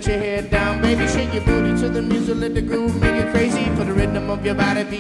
your head down, baby, shake your booty to the music, let the groove make it crazy. For the rhythm of your body.